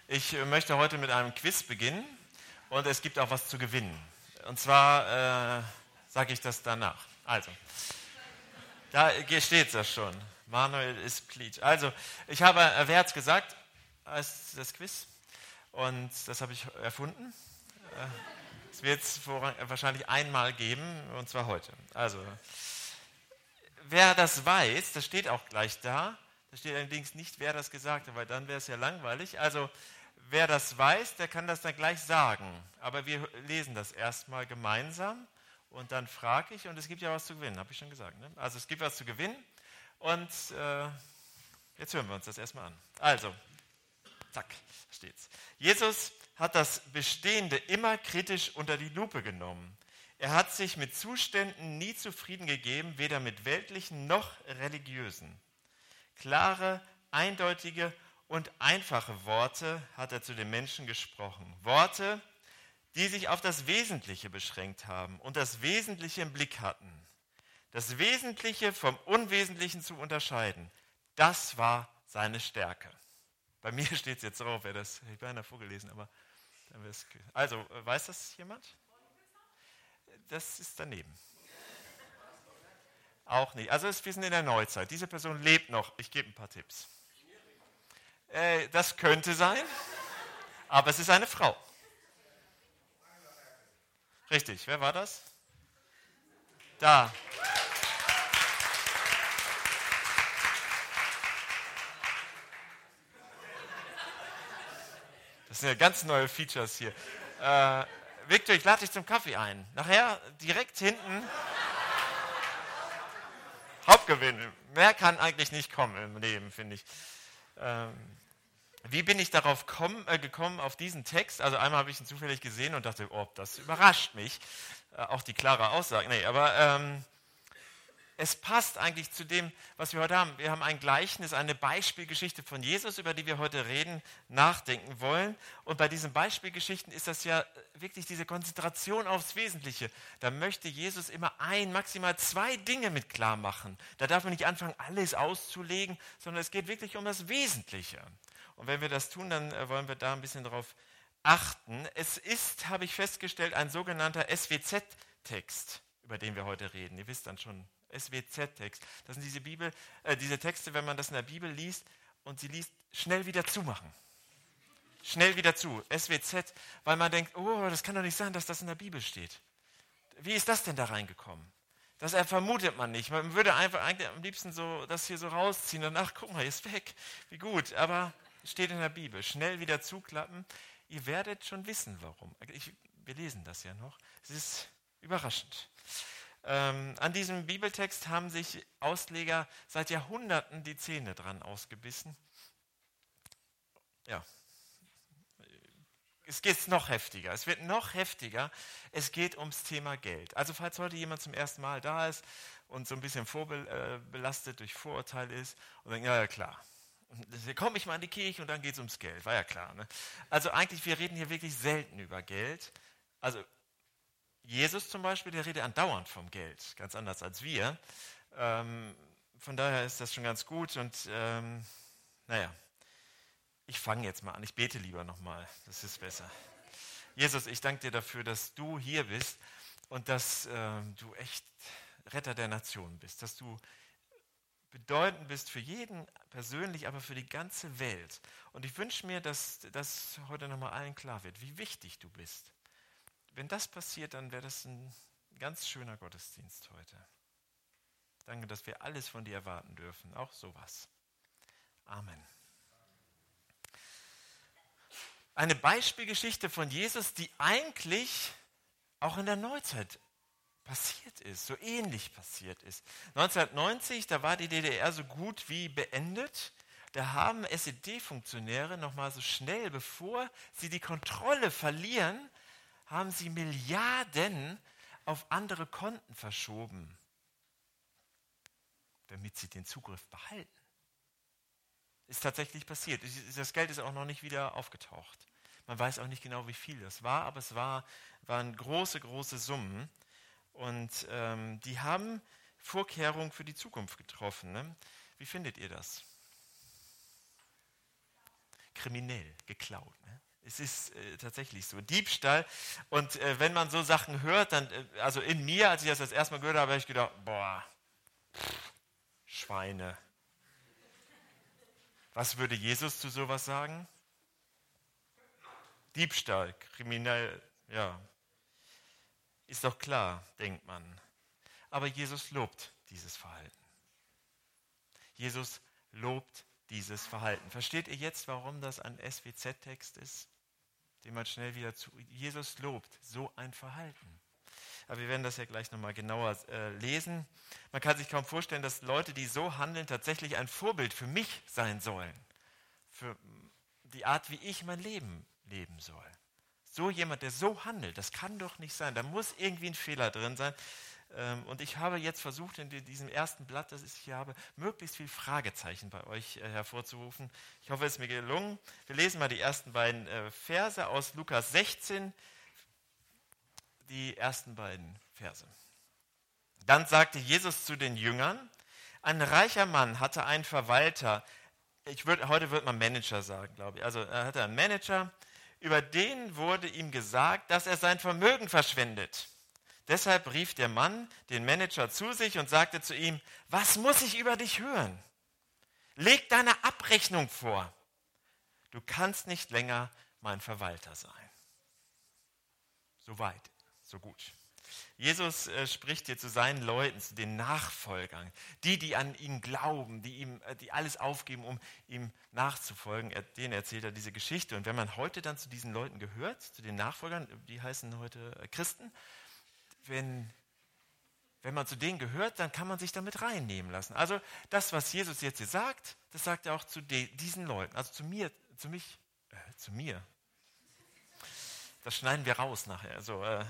Ich möchte heute mit einem Quiz beginnen und es gibt auch was zu gewinnen. Und zwar sage ich das danach. Also, da steht es schon. Manuel ist pleased. Also, wer hat es gesagt, als das Quiz? Und das habe ich erfunden. Es wird es wahrscheinlich einmal geben, und zwar heute. Also, wer das weiß, das steht auch gleich da. Da steht allerdings nicht, wer das gesagt hat, weil dann wäre es ja langweilig. Also, wer das weiß, der kann das dann gleich sagen. Aber wir lesen das erstmal gemeinsam und dann frage ich, und es gibt ja was zu gewinnen, habe ich schon gesagt. Ne? Also, es gibt was zu gewinnen und jetzt hören wir uns das erstmal an. Also, zack, steht's. Jesus hat das Bestehende immer kritisch unter die Lupe genommen. Er hat sich mit Zuständen nie zufrieden gegeben, weder mit weltlichen noch religiösen. Klare, eindeutige und einfache Worte hat er zu den Menschen gesprochen. Worte, die sich auf das Wesentliche beschränkt haben und das Wesentliche im Blick hatten. Das Wesentliche vom Unwesentlichen zu unterscheiden, das war seine Stärke. Bei mir steht es jetzt drauf, ich habe beinahe vorgelesen, aber dann wäre es. Also, weiß das jemand? Das ist daneben. Auch nicht. Also wir sind in der Neuzeit. Diese Person lebt noch. Ich gebe ein paar Tipps. Das könnte sein, aber es ist eine Frau. Richtig, wer war das? Da. Das sind ja ganz neue Features hier. Victor, ich lade dich zum Kaffee ein. Nachher direkt hinten. Hauptgewinn. Mehr kann eigentlich nicht kommen im Leben, finde ich. Wie bin ich darauf gekommen, auf diesen Text? Also einmal habe ich ihn zufällig gesehen und dachte, oh, das überrascht mich. Auch die klare Aussage. Nee, aber es passt eigentlich zu dem, was wir heute haben. Wir haben ein Gleichnis, eine Beispielgeschichte von Jesus, über die wir heute reden, nachdenken wollen. Und bei diesen Beispielgeschichten ist das ja wirklich diese Konzentration aufs Wesentliche. Da möchte Jesus immer maximal zwei Dinge mit klar machen. Da darf man nicht anfangen, alles auszulegen, sondern es geht wirklich um das Wesentliche. Und wenn wir das tun, dann wollen wir da ein bisschen drauf achten. Es ist, habe ich festgestellt, ein sogenannter SWZ-Text, über den wir heute reden. Ihr wisst dann schon, SWZ-Text. Das sind diese Texte, wenn man das in der Bibel liest und sie liest, schnell wieder zumachen. Schnell wieder zu. SWZ, weil man denkt, oh, das kann doch nicht sein, dass das in der Bibel steht. Wie ist das denn da reingekommen? Das vermutet man nicht. Man würde einfach eigentlich am liebsten so das hier so rausziehen. Danach, guck mal, ist weg. Wie gut. Aber es steht in der Bibel. Schnell wieder zuklappen. Ihr werdet schon wissen, warum. Wir lesen das ja noch. Es ist überraschend. An diesem Bibeltext haben sich Ausleger seit Jahrhunderten die Zähne dran ausgebissen. Ja, es geht noch heftiger. Es wird noch heftiger. Es geht ums Thema Geld. Also falls heute jemand zum ersten Mal da ist und so ein bisschen vorbelastet durch Vorurteile ist und denkt, ja klar, da komme ich mal in die Kirche und dann geht es ums Geld. War ja klar. Ne? Also eigentlich, wir reden hier wirklich selten über Geld. Also Jesus zum Beispiel, der redet andauernd vom Geld, ganz anders als wir. Von daher ist das schon ganz gut und ich fange jetzt mal an. Ich bete lieber nochmal, das ist besser. Jesus, ich danke dir dafür, dass du hier bist und dass du echt Retter der Nation bist, dass du bedeutend bist für jeden persönlich, aber für die ganze Welt. Und ich wünsche mir, dass das heute nochmal allen klar wird, wie wichtig du bist. Wenn das passiert, dann wäre das ein ganz schöner Gottesdienst heute. Danke, dass wir alles von dir erwarten dürfen, auch sowas. Amen. Eine Beispielgeschichte von Jesus, die eigentlich auch in der Neuzeit passiert ist, so ähnlich passiert ist. 1990, da war die DDR so gut wie beendet. Da haben SED-Funktionäre nochmal so schnell, bevor sie die Kontrolle verlieren, haben sie Milliarden auf andere Konten verschoben, damit sie den Zugriff behalten. Ist tatsächlich passiert. Das Geld ist auch noch nicht wieder aufgetaucht. Man weiß auch nicht genau, wie viel das war, aber es waren große, große Summen. Und die haben Vorkehrungen für die Zukunft getroffen. Ne? Wie findet ihr das? Kriminell, geklaut. Es ist tatsächlich so. Diebstahl. Und wenn man so Sachen hört, dann, also in mir, als ich das erste Mal gehört habe, habe ich gedacht, boah, Schweine. Was würde Jesus zu sowas sagen? Diebstahl, kriminell, ja. Ist doch klar, denkt man. Aber Jesus lobt dieses Verhalten. Jesus lobt dieses Verhalten. Versteht ihr jetzt, warum das ein SWZ-Text ist, den man schnell wieder zu... Jesus lobt so ein Verhalten. Aber wir werden das ja gleich nochmal genauer lesen. Man kann sich kaum vorstellen, dass Leute, die so handeln, tatsächlich ein Vorbild für mich sein sollen. Für die Art, wie ich mein Leben leben soll. So jemand, der so handelt, das kann doch nicht sein. Da muss irgendwie ein Fehler drin sein. Und ich habe jetzt versucht, in diesem ersten Blatt, das ich hier habe, möglichst viel Fragezeichen bei euch hervorzurufen. Ich hoffe, es ist mir gelungen. Wir lesen mal die ersten beiden Verse aus Lukas 16. Die ersten beiden Verse. Dann sagte Jesus zu den Jüngern, ein reicher Mann hatte einen Verwalter, heute wird man Manager sagen, glaube ich. Also er hatte einen Manager, über den wurde ihm gesagt, dass er sein Vermögen verschwendet. Deshalb rief der Mann den Manager zu sich und sagte zu ihm, was muss ich über dich hören? Leg deine Abrechnung vor. Du kannst nicht länger mein Verwalter sein. Soweit, so gut. Jesus spricht hier zu seinen Leuten, zu den Nachfolgern, die an ihn glauben, die alles aufgeben, um ihm nachzufolgen. Denen erzählt er diese Geschichte. Und wenn man heute dann zu diesen Leuten gehört, zu den Nachfolgern, die heißen heute Christen, wenn man zu denen gehört, dann kann man sich damit reinnehmen lassen. Also das, was Jesus jetzt hier sagt, das sagt er auch zu diesen Leuten, also zu mir. Das schneiden wir raus nachher.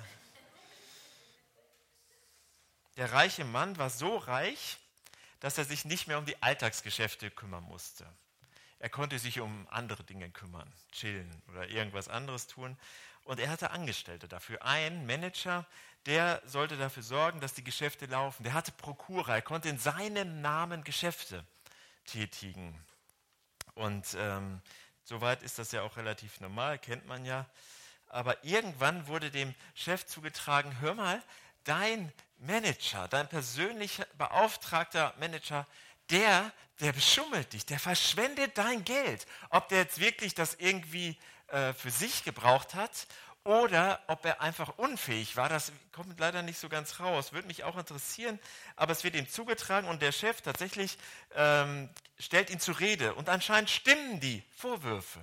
Der reiche Mann war so reich, dass er sich nicht mehr um die Alltagsgeschäfte kümmern musste. Er konnte sich um andere Dinge kümmern, chillen oder irgendwas anderes tun. Und er hatte Angestellte dafür. Ein Manager, der sollte dafür sorgen, dass die Geschäfte laufen. Der hatte Prokura, er konnte in seinem Namen Geschäfte tätigen. Und soweit ist das ja auch relativ normal, kennt man ja. Aber irgendwann wurde dem Chef zugetragen, hör mal, dein Manager, dein persönlich beauftragter Manager, der beschummelt dich, der verschwendet dein Geld. Ob der jetzt wirklich das irgendwie für sich gebraucht hat oder ob er einfach unfähig war, das kommt leider nicht so ganz raus. Würde mich auch interessieren, aber es wird ihm zugetragen und der Chef tatsächlich stellt ihn zur Rede. Und anscheinend stimmen die Vorwürfe.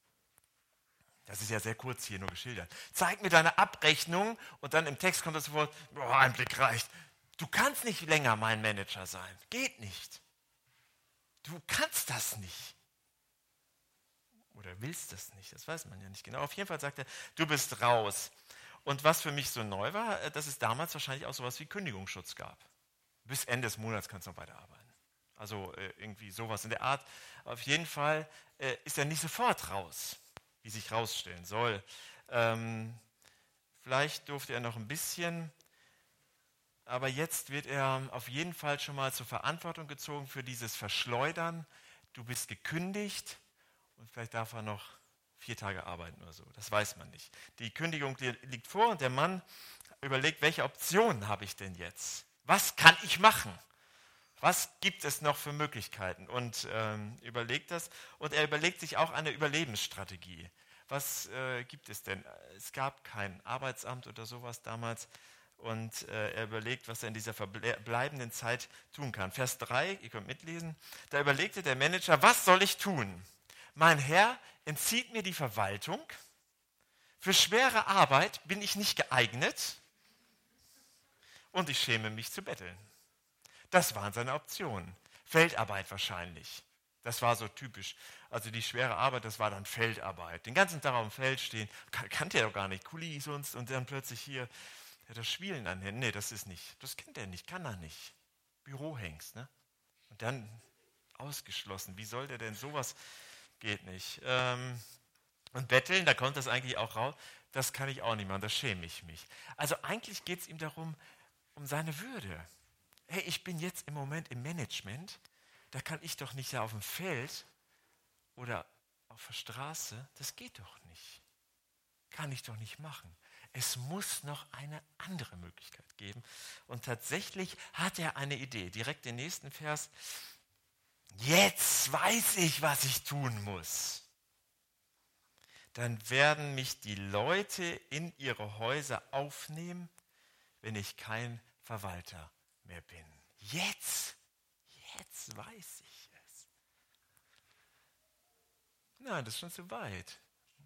Das ist ja sehr kurz hier nur geschildert. Zeig mir deine Abrechnung und dann im Text kommt das Wort, ein Blick reicht. Du kannst nicht länger mein Manager sein. Geht nicht. Du kannst das nicht. Oder willst das nicht, das weiß man ja nicht genau. Auf jeden Fall sagt er, du bist raus. Und was für mich so neu war, dass es damals wahrscheinlich auch sowas wie Kündigungsschutz gab. Bis Ende des Monats kannst du noch weiterarbeiten. Also irgendwie sowas in der Art. Auf jeden Fall ist er nicht sofort raus, wie sich rausstellen soll. Vielleicht durfte er noch ein bisschen, aber jetzt wird er auf jeden Fall schon mal zur Verantwortung gezogen für dieses Verschleudern. Du bist gekündigt und vielleicht darf er noch 4 Tage arbeiten oder so. Das weiß man nicht. Die Kündigung liegt vor und der Mann überlegt, welche Optionen habe ich denn jetzt? Was kann ich machen? Was gibt es noch für Möglichkeiten? Und überlegt das. Und er überlegt sich auch eine Überlebensstrategie. Was gibt es denn? Es gab kein Arbeitsamt oder sowas damals. Und er überlegt, was er in dieser verbleibenden Zeit tun kann. Vers 3, ihr könnt mitlesen. Da überlegte der Manager, was soll ich tun? Mein Herr entzieht mir die Verwaltung. Für schwere Arbeit bin ich nicht geeignet. Und ich schäme mich zu betteln. Das waren seine Optionen. Feldarbeit wahrscheinlich. Das war so typisch. Also die schwere Arbeit, das war dann Feldarbeit. Den ganzen Tag auf dem Feld stehen, kannte er doch gar nicht. Kuli sonst und dann plötzlich hier das Schwielen an Händen. Nee, das ist nicht. Das kennt er nicht, kann er nicht. Bürohengst, ne? Und dann ausgeschlossen. Wie soll der denn sowas? Geht nicht. Und betteln, da kommt das eigentlich auch raus. Das kann ich auch nicht machen, da schäme ich mich. Also eigentlich geht es ihm darum, um seine Würde. Hey, ich bin jetzt im Moment im Management, da kann ich doch nicht da auf dem Feld oder auf der Straße, das geht doch nicht. kann ich doch nicht machen. Es muss noch eine andere Möglichkeit geben. Und tatsächlich hat er eine Idee. Direkt den nächsten Vers. Jetzt weiß ich, was ich tun muss. Dann werden mich die Leute in ihre Häuser aufnehmen, wenn ich kein Verwalter mehr bin. Jetzt weiß ich es. Nein, das ist schon zu weit.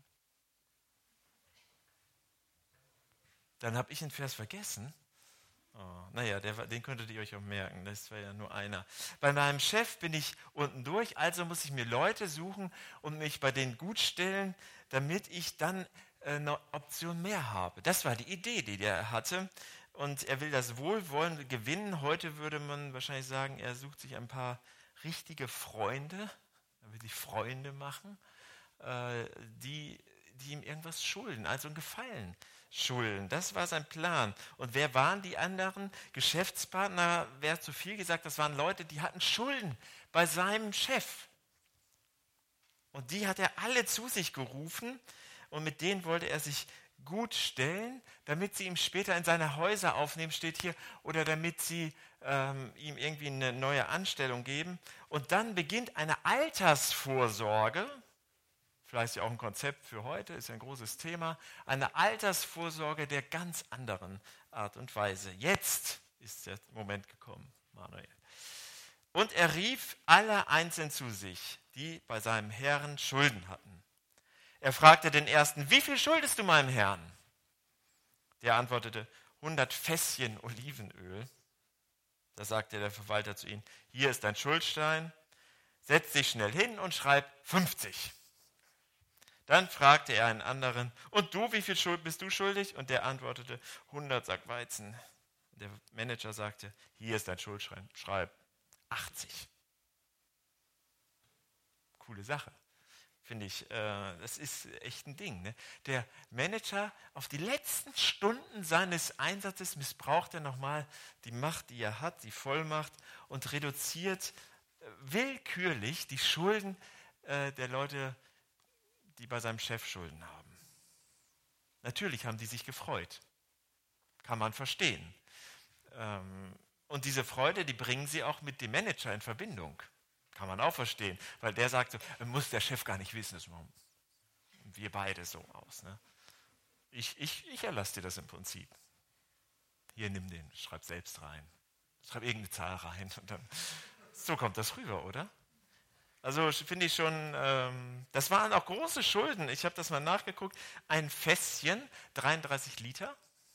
Dann habe ich einen Vers vergessen. Oh, naja, den könntet ihr euch auch merken, das war ja nur einer. Bei meinem Chef bin ich unten durch, also muss ich mir Leute suchen und mich bei denen gut stellen, damit ich dann eine Option mehr habe. Das war die Idee, die der hatte. Und er will das Wohlwollen gewinnen. Heute würde man wahrscheinlich sagen, er sucht sich ein paar richtige Freunde, er will sich Freunde machen, die ihm irgendwas schulden, also einen Gefallen schulden. Das war sein Plan. Und wer waren die anderen Geschäftspartner? Wäre zu viel gesagt, das waren Leute, die hatten Schulden bei seinem Chef. Und die hat er alle zu sich gerufen und mit denen wollte er sich gut stellen, damit sie ihm später in seine Häuser aufnehmen, steht hier, oder damit sie ihm irgendwie eine neue Anstellung geben. Und dann beginnt eine Altersvorsorge. Vielleicht ist ja auch ein Konzept für heute, ist ja ein großes Thema. Eine Altersvorsorge der ganz anderen Art und Weise. Jetzt ist der Moment gekommen, Manuel. Und er rief alle einzeln zu sich, die bei seinem Herrn Schulden hatten. Er fragte den ersten, wie viel schuldest du meinem Herrn? Der antwortete, 100 Fässchen Olivenöl. Da sagte der Verwalter zu ihm, hier ist dein Schuldstein, setz dich schnell hin und schreib 50. Dann fragte er einen anderen, und du, wie viel Schuld bist du schuldig? Und der antwortete, 100 Sack Weizen. Und der Manager sagte, hier ist dein Schuldschein, schreib 80. Coole Sache, finde ich. Das ist echt ein Ding. Ne? Der Manager auf die letzten Stunden seines Einsatzes missbraucht er nochmal die Macht, die er hat, die Vollmacht, und reduziert willkürlich die Schulden der Leute, die bei seinem Chef Schulden haben. Natürlich haben die sich gefreut. Kann man verstehen. Und diese Freude, die bringen sie auch mit dem Manager in Verbindung. Kann man auch verstehen. Weil der sagt so, muss der Chef gar nicht wissen. Das machen wir beide so aus. Ne? Ich erlasse dir das im Prinzip. Hier, nimm den, schreib selbst rein. Schreib irgendeine Zahl rein. Und dann, so kommt das rüber, oder? Also finde ich schon, das waren auch große Schulden. Ich habe das mal nachgeguckt. Ein Fässchen, 33 Liter.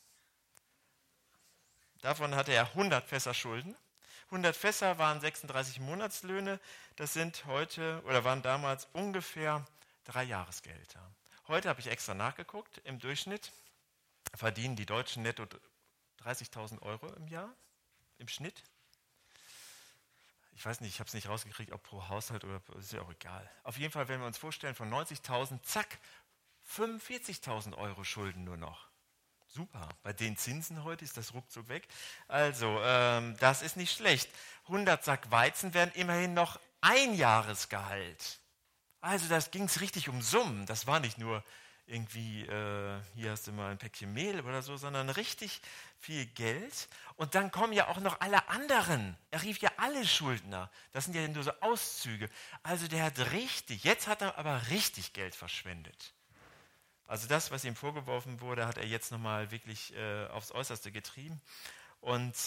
Davon hatte er 100 Fässer Schulden. 100 Fässer waren 36 Monatslöhne. Das sind heute oder waren damals ungefähr 3 Jahresgehälter. Heute habe ich extra nachgeguckt. Im Durchschnitt verdienen die Deutschen netto 30.000 Euro im Jahr im Schnitt. Ich weiß nicht, ich habe es nicht rausgekriegt, ob pro Haushalt oder, ist ja auch egal. Auf jeden Fall, wenn wir uns vorstellen, von 90.000, zack, 45.000 Euro Schulden nur noch. Super, bei den Zinsen heute ist das ruckzuck weg. Also, das ist nicht schlecht. 100 Sack Weizen wären immerhin noch 1 Jahresgehalt. Also, das ging es richtig um Summen. Das war nicht nur irgendwie, hier hast du mal ein Päckchen Mehl oder so, sondern richtig viel Geld. Und dann kommen ja auch noch alle anderen. Er rief ja alle Schuldner. Das sind ja nur so Auszüge. Also der hat jetzt hat er aber richtig Geld verschwendet. Also das, was ihm vorgeworfen wurde, hat er jetzt nochmal wirklich aufs Äußerste getrieben. Und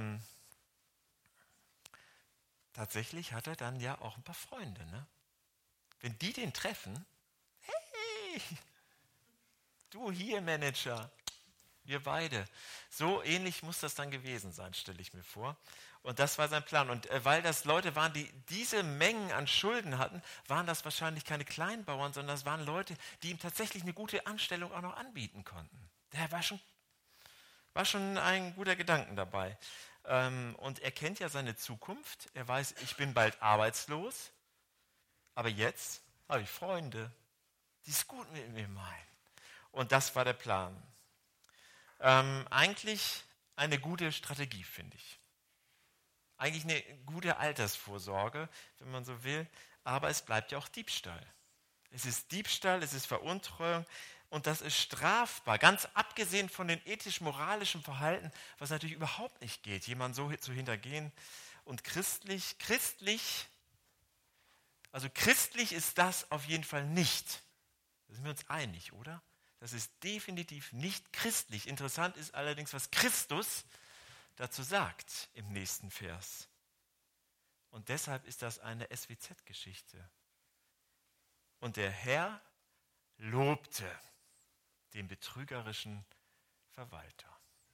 tatsächlich hat er dann ja auch ein paar Freunde. Ne? Wenn die den treffen, hey, du hier Manager, wir beide. So ähnlich muss das dann gewesen sein, stelle ich mir vor. Und das war sein Plan. Und weil das Leute waren, die diese Mengen an Schulden hatten, waren das wahrscheinlich keine Kleinbauern, sondern das waren Leute, die ihm tatsächlich eine gute Anstellung auch noch anbieten konnten. Der war schon ein guter Gedanke dabei. Und er kennt ja seine Zukunft. Er weiß, ich bin bald arbeitslos. Aber jetzt habe ich Freunde, die es gut mit mir meinen. Und das war der Plan. Eigentlich eine gute Strategie, finde ich. Eigentlich eine gute Altersvorsorge, wenn man so will. Aber es bleibt ja auch Diebstahl. Es ist Diebstahl, es ist Veruntreuung. Und das ist strafbar, ganz abgesehen von den ethisch-moralischen Verhalten, was natürlich überhaupt nicht geht, jemanden so zu hintergehen. Und christlich ist das auf jeden Fall nicht. Da sind wir uns einig, oder? Das ist definitiv nicht christlich. Interessant ist allerdings, was Christus dazu sagt im nächsten Vers. Und deshalb ist das eine SWZ-Geschichte. Und der Herr lobte den betrügerischen Verwalter.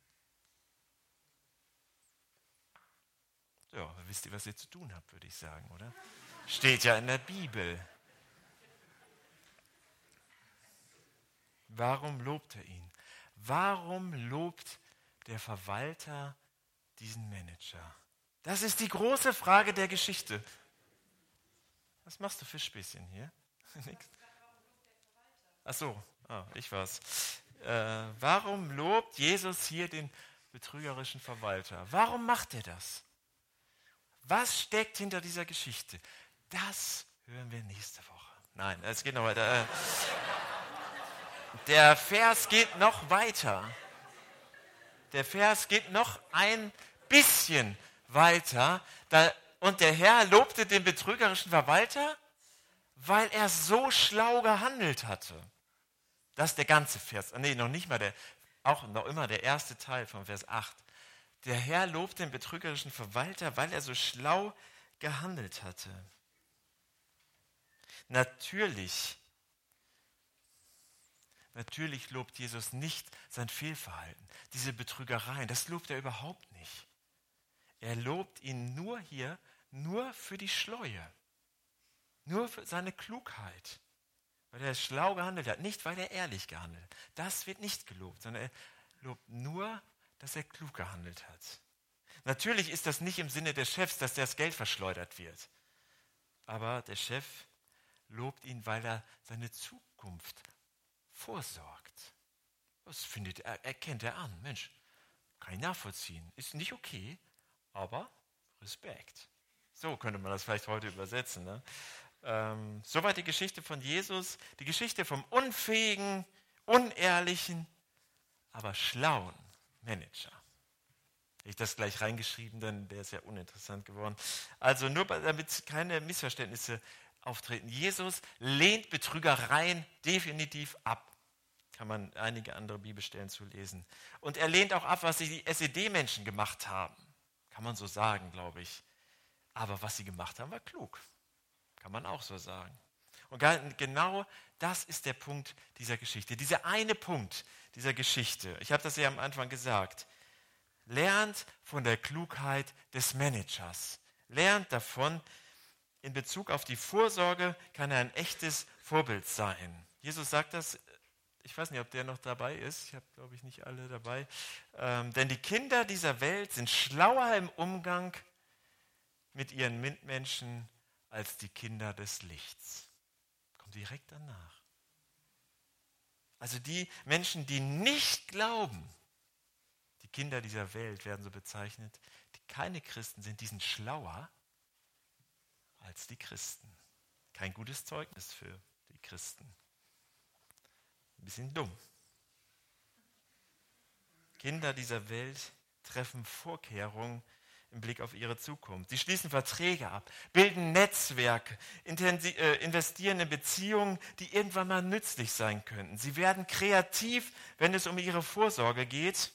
Ja, wisst ihr, was ihr zu tun habt, würde ich sagen, oder? Steht ja in der Bibel. Warum lobt er ihn? Warum lobt der Verwalter diesen Manager? Das ist die große Frage der Geschichte. Was machst du für Späßchen hier? Nix. Ach so, ich war's. Warum lobt Jesus hier den betrügerischen Verwalter? Warum macht er das? Was steckt hinter dieser Geschichte? Das hören wir nächste Woche. Nein, es geht noch weiter. Der Vers geht noch weiter. Der Vers geht noch ein bisschen weiter. Und der Herr lobte den betrügerischen Verwalter, weil er so schlau gehandelt hatte. Das ist der ganze Vers. Nee, noch nicht mal noch immer der erste Teil von Vers 8. Der Herr lobt den betrügerischen Verwalter, weil er so schlau gehandelt hatte. Natürlich lobt Jesus nicht sein Fehlverhalten, diese Betrügereien. Das lobt er überhaupt nicht. Er lobt ihn nur für die Schleue, nur für seine Klugheit, weil er schlau gehandelt hat, nicht weil er ehrlich gehandelt hat. Das wird nicht gelobt, sondern er lobt nur, dass er klug gehandelt hat. Natürlich ist das nicht im Sinne des Chefs, dass das Geld verschleudert wird. Aber der Chef lobt ihn, weil er seine Zukunft vorsorgt. Das erkennt er an. Mensch, kann ich nachvollziehen. Ist nicht okay, aber Respekt. So könnte man das vielleicht heute übersetzen. Ne? Soweit die Geschichte von Jesus, die Geschichte vom unfähigen, unehrlichen, aber schlauen Manager. Habe ich das gleich reingeschrieben, denn der ist ja uninteressant geworden. Also nur damit keine Missverständnisse auftreten. Jesus lehnt Betrügereien definitiv ab. Kann man einige andere Bibelstellen zu lesen. Und er lehnt auch ab, was die SED-Menschen gemacht haben. Kann man so sagen, glaube ich. Aber was sie gemacht haben, war klug. Kann man auch so sagen. Und genau das ist der Punkt dieser Geschichte. Dieser eine Punkt dieser Geschichte. Ich habe das ja am Anfang gesagt. Lernt von der Klugheit des Managers. Lernt davon, in Bezug auf die Vorsorge kann er ein echtes Vorbild sein. Jesus sagt das, ich weiß nicht, ob der noch dabei ist, ich habe, glaube ich, nicht alle dabei. Denn die Kinder dieser Welt sind schlauer im Umgang mit ihren Mitmenschen als die Kinder des Lichts. Kommt direkt danach. Also die Menschen, die nicht glauben, die Kinder dieser Welt werden so bezeichnet, die keine Christen sind, die sind schlauer als die Christen. Kein gutes Zeugnis für die Christen. Ein bisschen dumm. Kinder dieser Welt treffen Vorkehrungen im Blick auf ihre Zukunft. Sie schließen Verträge ab, bilden Netzwerke, investieren in Beziehungen, die irgendwann mal nützlich sein könnten. Sie werden kreativ, wenn es um ihre Vorsorge geht.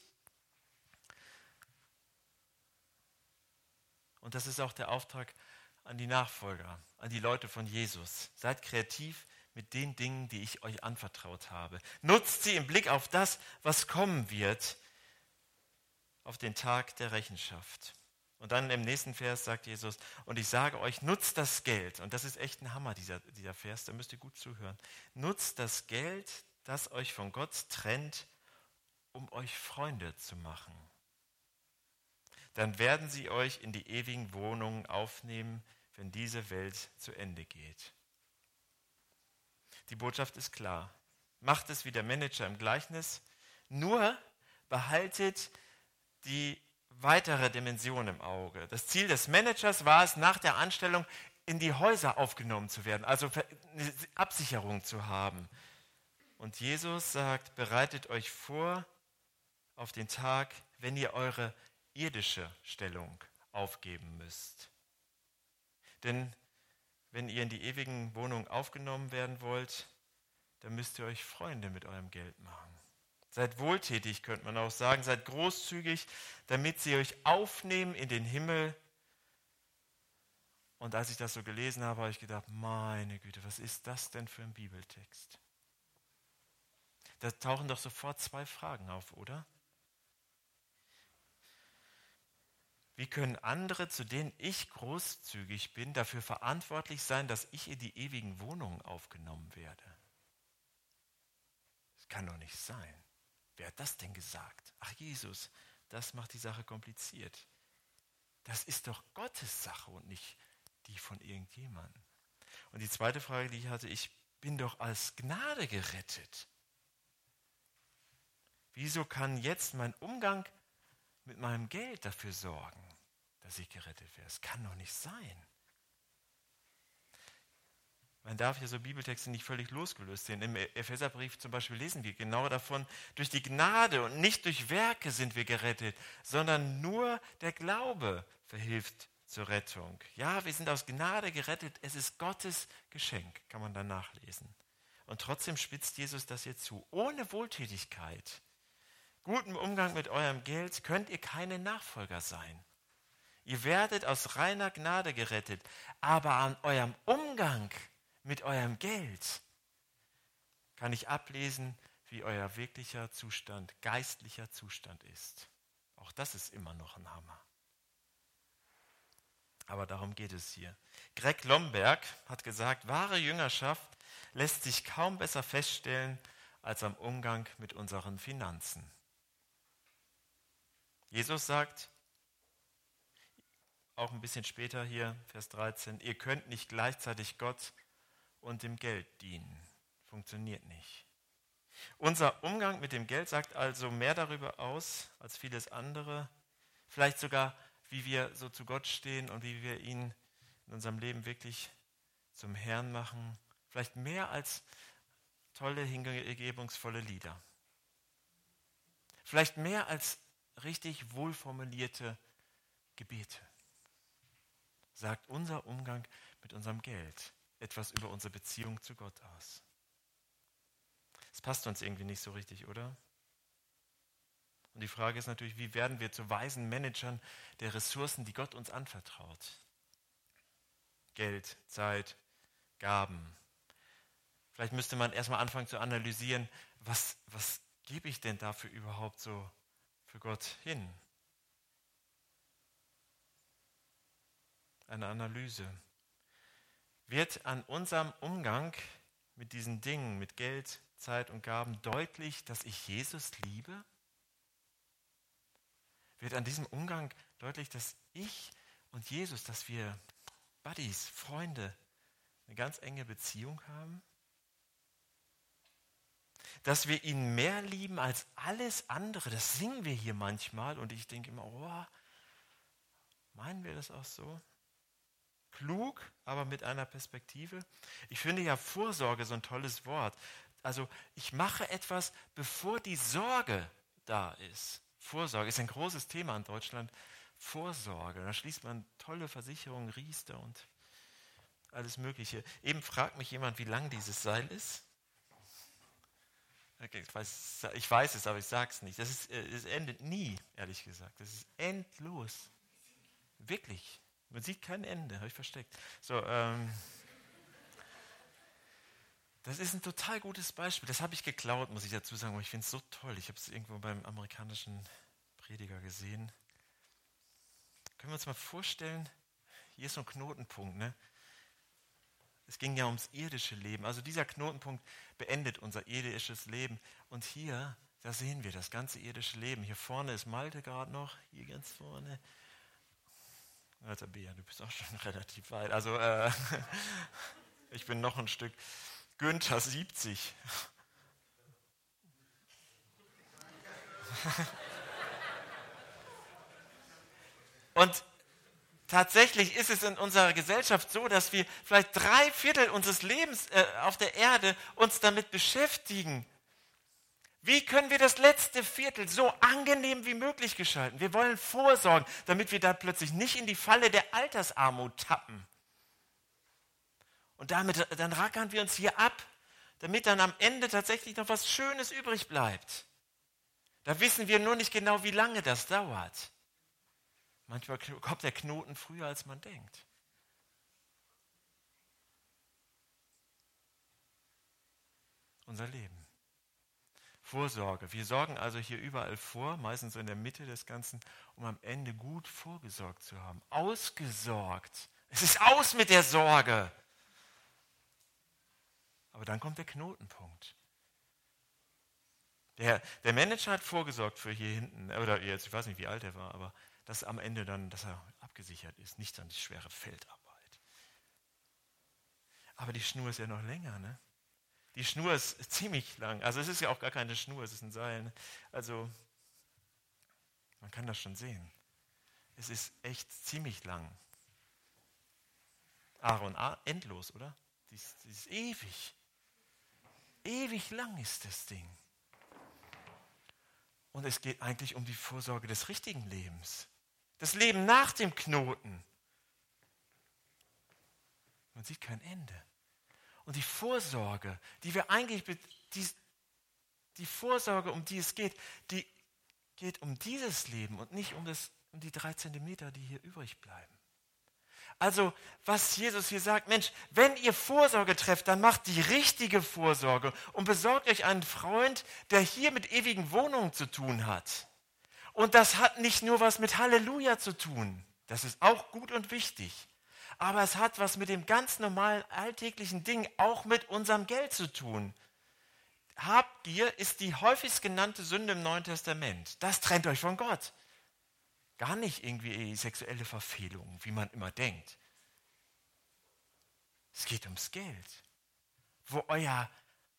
Und das ist auch der Auftrag an die Nachfolger, an die Leute von Jesus. Seid kreativ mit den Dingen, die ich euch anvertraut habe. Nutzt sie im Blick auf das, was kommen wird, auf den Tag der Rechenschaft. Und dann im nächsten Vers sagt Jesus, und ich sage euch, nutzt das Geld. Und das ist echt ein Hammer, dieser Vers, da müsst ihr gut zuhören. Nutzt das Geld, das euch von Gott trennt, um euch Freunde zu machen. Dann werden sie euch in die ewigen Wohnungen aufnehmen, wenn diese Welt zu Ende geht. Die Botschaft ist klar. Macht es wie der Manager im Gleichnis, nur behaltet die weitere Dimension im Auge. Das Ziel des Managers war es, nach der Anstellung in die Häuser aufgenommen zu werden, also eine Absicherung zu haben. Und Jesus sagt, bereitet euch vor auf den Tag, wenn ihr eure irdische Stellung aufgeben müsst. Denn wenn ihr in die ewigen Wohnungen aufgenommen werden wollt, dann müsst ihr euch Freunde mit eurem Geld machen. Seid wohltätig, könnte man auch sagen, seid großzügig, damit sie euch aufnehmen in den Himmel. Und als ich das so gelesen habe, habe ich gedacht, meine Güte, was ist das denn für ein Bibeltext? Da tauchen doch sofort zwei Fragen auf, oder? Wie können andere, zu denen ich großzügig bin, dafür verantwortlich sein, dass ich in die ewigen Wohnungen aufgenommen werde? Das kann doch nicht sein. Wer hat das denn gesagt? Ach Jesus, das macht die Sache kompliziert. Das ist doch Gottes Sache und nicht die von irgendjemandem. Und die zweite Frage, die ich hatte, ich bin doch als Gnade gerettet. Wieso kann jetzt mein Umgang mit meinem Geld dafür sorgen, dass ich gerettet werde? Das kann doch nicht sein. Man darf hier so Bibeltexte nicht völlig losgelöst sehen. Im Epheserbrief zum Beispiel lesen wir genau davon, durch die Gnade und nicht durch Werke sind wir gerettet, sondern nur der Glaube verhilft zur Rettung. Ja, wir sind aus Gnade gerettet, es ist Gottes Geschenk, kann man dann nachlesen. Und trotzdem spitzt Jesus das hier zu. Ohne Wohltätigkeit, gutem Umgang mit eurem Geld könnt ihr keine Nachfolger sein. Ihr werdet aus reiner Gnade gerettet, aber an eurem Umgang mit eurem Geld kann ich ablesen, wie euer wirklicher Zustand, geistlicher Zustand ist. Auch das ist immer noch ein Hammer. Aber darum geht es hier. Greg Lomberg hat gesagt, wahre Jüngerschaft lässt sich kaum besser feststellen als am Umgang mit unseren Finanzen. Jesus sagt, auch ein bisschen später hier, Vers 13, ihr könnt nicht gleichzeitig Gott und dem Geld dienen. Funktioniert nicht. Unser Umgang mit dem Geld sagt also mehr darüber aus als vieles andere. Vielleicht sogar, wie wir so zu Gott stehen und wie wir ihn in unserem Leben wirklich zum Herrn machen. Vielleicht mehr als tolle, hingebungsvolle Lieder. Vielleicht mehr als richtig wohlformulierte Gebete. Sagt unser Umgang mit unserem Geld etwas über unsere Beziehung zu Gott aus. Das passt uns irgendwie nicht so richtig, oder? Und die Frage ist natürlich, wie werden wir zu weisen Managern der Ressourcen, die Gott uns anvertraut? Geld, Zeit, Gaben. Vielleicht müsste man erstmal anfangen zu analysieren, was gebe ich denn dafür überhaupt so für Gott hin? Eine Analyse. Wird an unserem Umgang mit diesen Dingen, mit Geld, Zeit und Gaben deutlich, dass ich Jesus liebe? Wird an diesem Umgang deutlich, dass ich und Jesus, dass wir Buddies, Freunde, eine ganz enge Beziehung haben? Dass wir ihn mehr lieben als alles andere, das singen wir hier manchmal und ich denke immer, oh, meinen wir das auch so? Klug, aber mit einer Perspektive. Ich finde ja Vorsorge so ein tolles Wort. Also ich mache etwas, bevor die Sorge da ist. Vorsorge ist ein großes Thema in Deutschland. Vorsorge, da schließt man tolle Versicherungen, Riester und alles Mögliche. Eben fragt mich jemand, wie lang dieses Seil ist. Okay, ich weiß es, aber ich sage es nicht. Es endet nie, ehrlich gesagt. Das ist endlos. Wirklich. Man sieht kein Ende, habe ich versteckt. So, das ist ein total gutes Beispiel. Das habe ich geklaut, muss ich dazu sagen, aber ich finde es so toll. Ich habe es irgendwo beim amerikanischen Prediger gesehen. Können wir uns mal vorstellen, hier ist so ein Knotenpunkt, ne? Es ging ja ums irdische Leben. Also dieser Knotenpunkt beendet unser irdisches Leben. Und hier, da sehen wir das ganze irdische Leben. Hier vorne ist Malte gerade noch, hier ganz vorne. Alter Bea, du bist auch schon relativ weit. Also ich bin noch ein Stück. Günther 70. Und Tatsächlich ist es in unserer Gesellschaft so, dass wir vielleicht 3/4 unseres Lebens auf der Erde uns damit beschäftigen. Wie können wir das letzte Viertel so angenehm wie möglich gestalten? Wir wollen vorsorgen, damit wir da plötzlich nicht in die Falle der Altersarmut tappen. Und dann rackern wir uns hier ab, damit dann am Ende tatsächlich noch was Schönes übrig bleibt. Da wissen wir nur nicht genau, wie lange das dauert. Manchmal kommt der Knoten früher, als man denkt. Unser Leben. Vorsorge. Wir sorgen also hier überall vor, meistens so in der Mitte des Ganzen, um am Ende gut vorgesorgt zu haben. Ausgesorgt. Es ist aus mit der Sorge. Aber dann kommt der Knotenpunkt. Der Manager hat vorgesorgt für hier hinten, oder jetzt, ich weiß nicht, wie alt er war, aber dass am Ende dann, dass er abgesichert ist, nicht dann die schwere Feldarbeit. Aber die Schnur ist ja noch länger, ne? Die Schnur ist ziemlich lang. Also es ist ja auch gar keine Schnur, es ist ein Seil. Ne? Also man kann das schon sehen. Es ist echt ziemlich lang. Aaron, endlos, oder? Die ist ewig. Ewig lang ist das Ding. Und es geht eigentlich um die Vorsorge des richtigen Lebens. Das Leben nach dem Knoten. Man sieht kein Ende. Und die Vorsorge, die wir eigentlich, die Vorsorge, um die es geht, die geht um dieses Leben und nicht um die 3 Zentimeter, die hier übrig bleiben. Also, was Jesus hier sagt, Mensch, wenn ihr Vorsorge trefft, dann macht die richtige Vorsorge und besorgt euch einen Freund, der hier mit ewigen Wohnungen zu tun hat. Und das hat nicht nur was mit Halleluja zu tun. Das ist auch gut und wichtig. Aber es hat was mit dem ganz normalen alltäglichen Ding, auch mit unserem Geld zu tun. Habgier ist die häufigst genannte Sünde im Neuen Testament. Das trennt euch von Gott. Gar nicht irgendwie sexuelle Verfehlungen, wie man immer denkt. Es geht ums Geld. Wo euer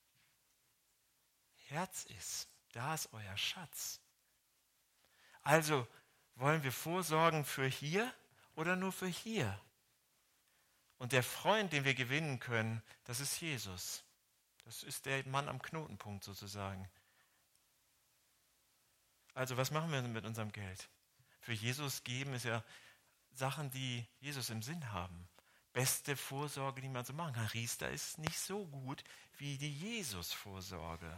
Herz ist, da ist euer Schatz. Also wollen wir vorsorgen für hier oder nur für hier? Und der Freund, den wir gewinnen können, das ist Jesus. Das ist der Mann am Knotenpunkt sozusagen. Also was machen wir mit unserem Geld? Für Jesus geben ist ja Sachen, die Jesus im Sinn haben. Beste Vorsorge, die man so machen kann. Riester ist nicht so gut wie die Jesus-Vorsorge.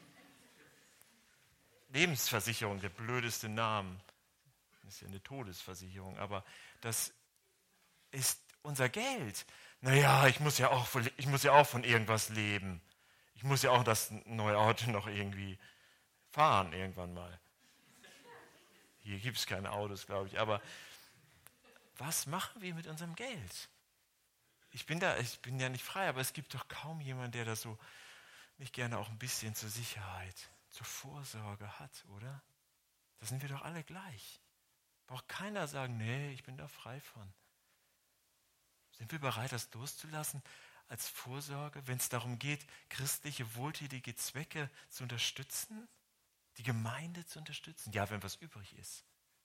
Lebensversicherung, der blödeste Name. Das ist ja eine Todesversicherung, aber das ist unser Geld. Naja, ich muss ja auch von irgendwas leben. Ich muss ja auch das neue Auto noch irgendwie fahren irgendwann mal. Hier gibt es keine Autos, glaube ich. Aber was machen wir mit unserem Geld? Ich bin ja nicht frei, aber es gibt doch kaum jemanden, der das so nicht gerne auch ein bisschen zur Sicherheit, zur Vorsorge hat, oder? Da sind wir doch alle gleich. Braucht keiner sagen, nee, ich bin da frei von. Sind wir bereit, das loszulassen als Vorsorge, wenn es darum geht, christliche, wohltätige Zwecke zu unterstützen? Die Gemeinde zu unterstützen? Ja, wenn was übrig ist.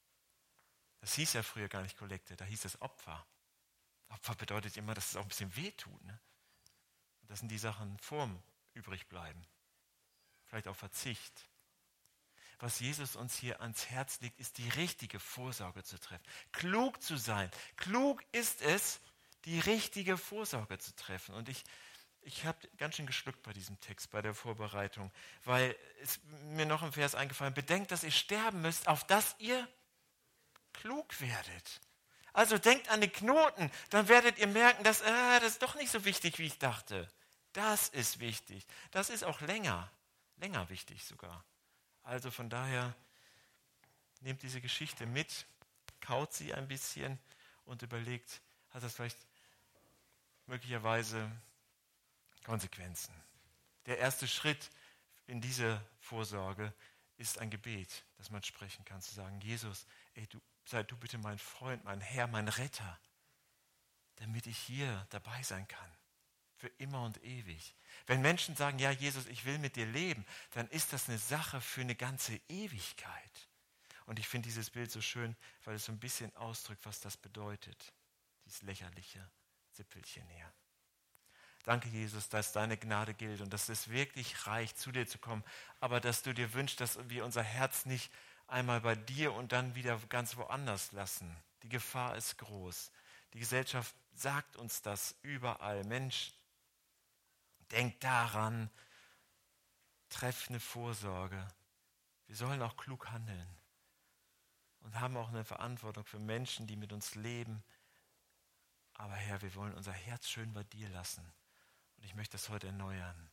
Das hieß ja früher gar nicht Kollekte, da hieß es Opfer. Opfer bedeutet immer, dass es auch ein bisschen wehtut. Ne? Und das sind die Sachen vorm Übrigbleiben. Vielleicht auch Verzicht. Was Jesus uns hier ans Herz legt, ist die richtige Vorsorge zu treffen. Klug zu sein. Klug ist es, die richtige Vorsorge zu treffen. Und ich habe ganz schön geschluckt bei diesem Text, bei der Vorbereitung, weil es mir noch ein Vers eingefallen, bedenkt, dass ihr sterben müsst, auf dass ihr klug werdet. Also denkt an den Knoten, dann werdet ihr merken, dass das ist doch nicht so wichtig, wie ich dachte. Das ist wichtig. Das ist auch länger wichtig sogar. Also von daher, nehmt diese Geschichte mit, kaut sie ein bisschen und überlegt, hat das vielleicht möglicherweise Konsequenzen. Der erste Schritt in diese Vorsorge ist ein Gebet, das man sprechen kann, zu sagen, Jesus, sei du bitte mein Freund, mein Herr, mein Retter, damit ich hier dabei sein kann, für immer und ewig. Wenn Menschen sagen, ja Jesus, ich will mit dir leben, dann ist das eine Sache für eine ganze Ewigkeit. Und ich finde dieses Bild so schön, weil es so ein bisschen ausdrückt, was das bedeutet. Dieses lächerliche Zipfelchen hier. Danke, Jesus, dass deine Gnade gilt und dass es wirklich reicht, zu dir zu kommen, aber dass du dir wünschst, dass wir unser Herz nicht einmal bei dir und dann wieder ganz woanders lassen. Die Gefahr ist groß. Die Gesellschaft sagt uns das überall. Mensch, denk daran, treff eine Vorsorge. Wir sollen auch klug handeln und haben auch eine Verantwortung für Menschen, die mit uns leben. Aber Herr, wir wollen unser Herz schön bei dir lassen. Und ich möchte das heute erneuern.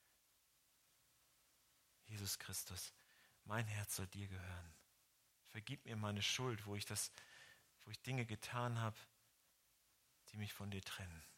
Jesus Christus, mein Herz soll dir gehören. Vergib mir meine Schuld, wo ich Dinge getan habe, die mich von dir trennen.